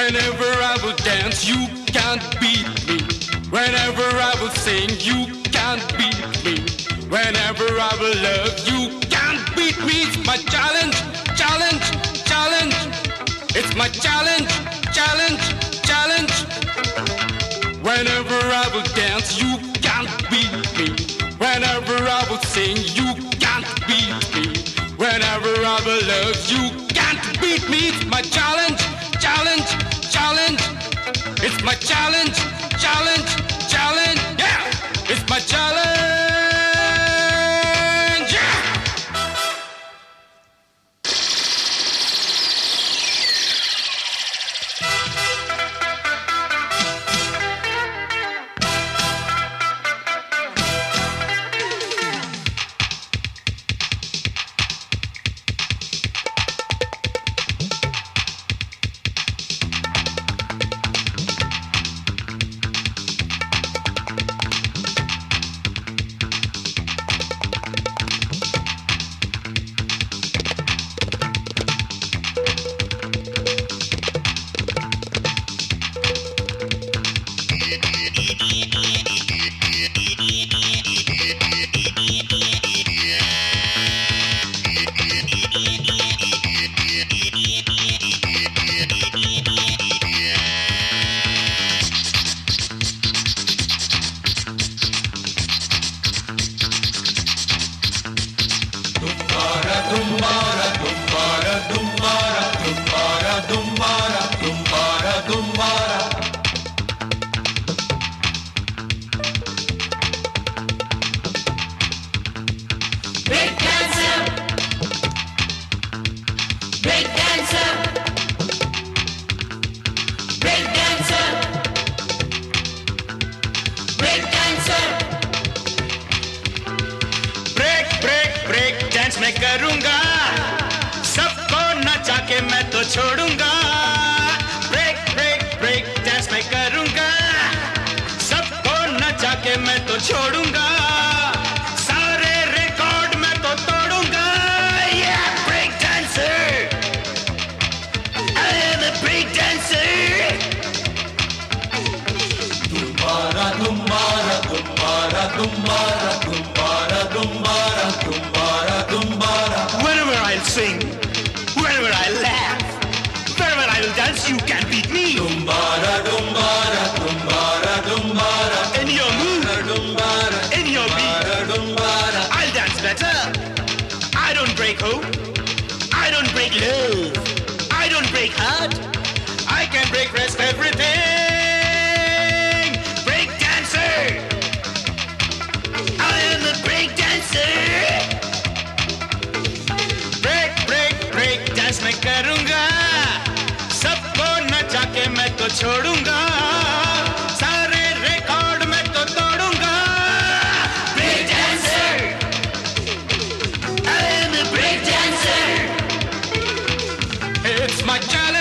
Whenever I will dance, you can't beat me. Whenever I will sing, you can't beat me. Whenever I will love, you can't beat me. It's my challenge, challenge, challenge. It's my challenge, challenge, challenge. Whenever I will dance, you can't beat me. Whenever I will sing, you can't beat me. Whenever I will love, you can't beat me. It's my challenge, challenge, challenge. It's my challenge, challenge, challenge. Yeah, it's my challenge. Yeah. मैं करूंगा सबको नचा के मैं तो छोड़ूंगा break break break dance मैं करूंगा सबको नचा के मैं तो छोड़ूंगा सारे रिकॉर्ड मैं तो तोड़ूंगा yeah break dancer I am a break dancer तुम्हारा तुम्हारा तुम्हारा तुम्हारा तुम्हारा तुम्हारा तुम्हारा तुम्हारा whenever I'll sing whenever I laugh wherever I will dance you can't beat me तुम्हारा तुम्हारा तुम्हारा तुम्हारा in your mood तुम्हारा in your beat तुम्हारा I'll dance better I don't break hope I don't break love I don't break heart I can break rest everything मैं करूंगा सबको नचा के मैं तो छोड़ूंगा सारे रिकॉर्ड मैं तो तोड़ूंगा break dancer I am a break dancer It's my challenge